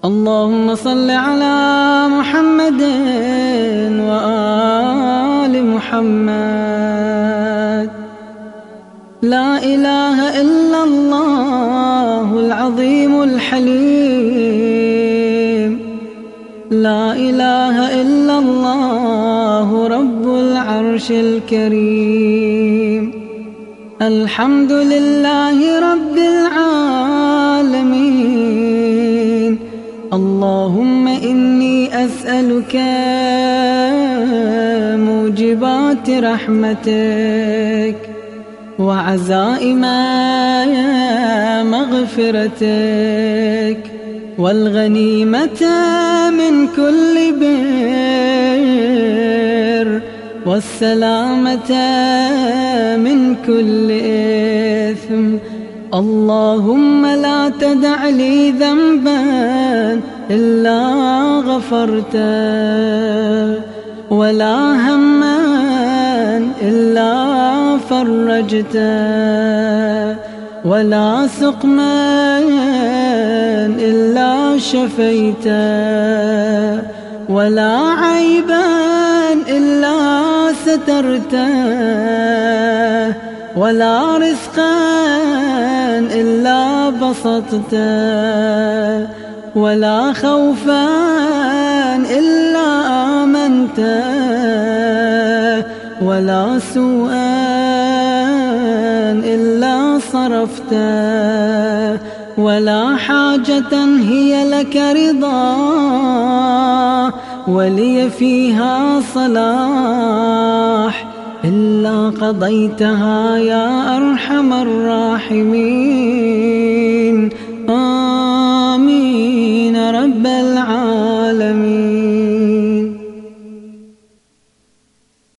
اللهم صل على محمد وآل محمد. لا إله إلا الله العظيم الحليم، لا إله إلا الله رب العرش الكريم. الحمد لله رب العالمين. اللهم إني أسألك موجبات رحمتك وعزائم مغفرتك والغنيمة من كل بر والسلامة من كل إثم. اللهم لا تدع لي ذنبا إلا غفرته، ولا هما إلا فرجته، ولا سقما إلا شفيته، ولا عيبا إلا سترته، ولا رزقا إلا بسطته، ولا خوفا إلا آمنته، ولا سوءا إلا صرفته، ولا حاجة هي لك رضا ولي فيها صلاح إلا قضيتها يا أرحم الراحمين. آمين رب العالمين.